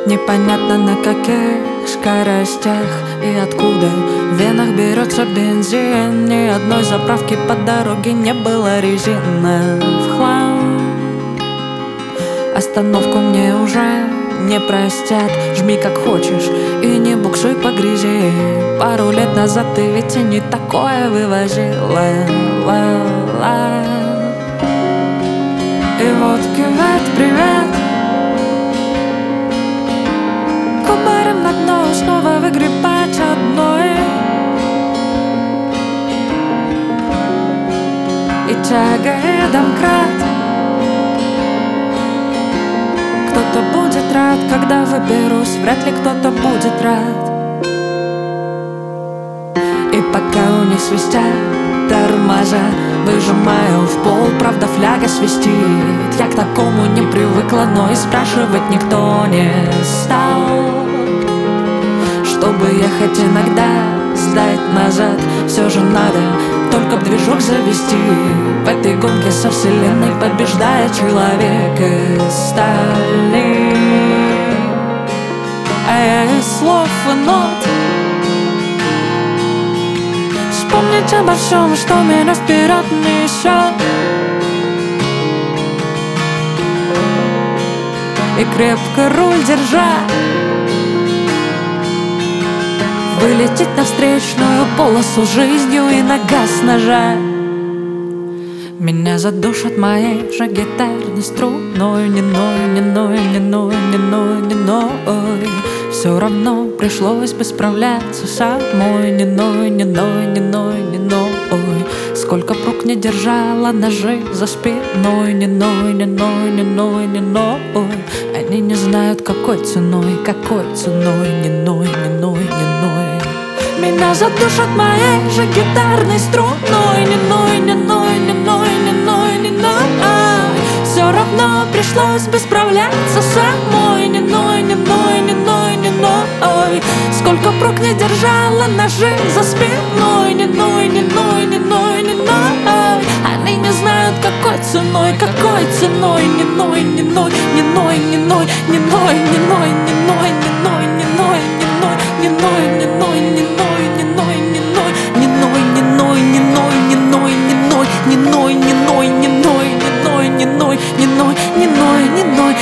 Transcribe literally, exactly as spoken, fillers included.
Непонятно на каких скоростях и откуда в венах берется бензин. Ни одной заправки по дороге не было, резина в хлам. Остановку мне уже не простят. Жми как хочешь и не буксуй по грязи. Пару лет назад ты ведь и не такое вывозила. Ла-ла. И вот кювет, привет. Кубарем на дно снова выгребать одной. И тягает домкрат. Кто-то будет рад, когда выберусь. Вряд ли кто-то будет рад. И пока у них свистят тормоза, выжимаю в пол, правда фляга свистит. Я к такому не привыкла, но и спрашивать никто не стал. Чтобы ехать иногда, сдать назад все же надо, только б движок завести. В этой гонке со вселенной побеждает человек из стали. А я из слов и нот вспомнить обо всем, что меня вперед несет. И крепко руль держа, вылететь на встречную полосу жизнью и на газ нажать. Меня задушат моей же гитарной струной. Не ной, не ной, не ной, не ной, не ной. Все равно пришлось бы справляться самой. Не ной, не ной, не ной, не ной. Сколько б рук не держала ножи за спиной. Не ной, не ной, не ной, не ной. Они не знают, какой ценой, какой ценой. Не ной, не ной, не ной. Меня задушат моей же гитарной струной. Не ной, не ной, не ной, не ной, не ной. Все равно пришлось бы справляться самой. Не ной, не ной, не ной, не ной. Сколько б рук не держала ножи за спиной. Не ной, не ной, не ной, не ной. Они не знают, какой ценой, какой ценой. Не ной, не ной, не ной, не ной, не ной, не ной, не ной, не ной, не ной, не ной, не ной, не ной, не ной. Не ной, не ной, не ной, не ной, не ной, не ной, не ной, не ной, не ной.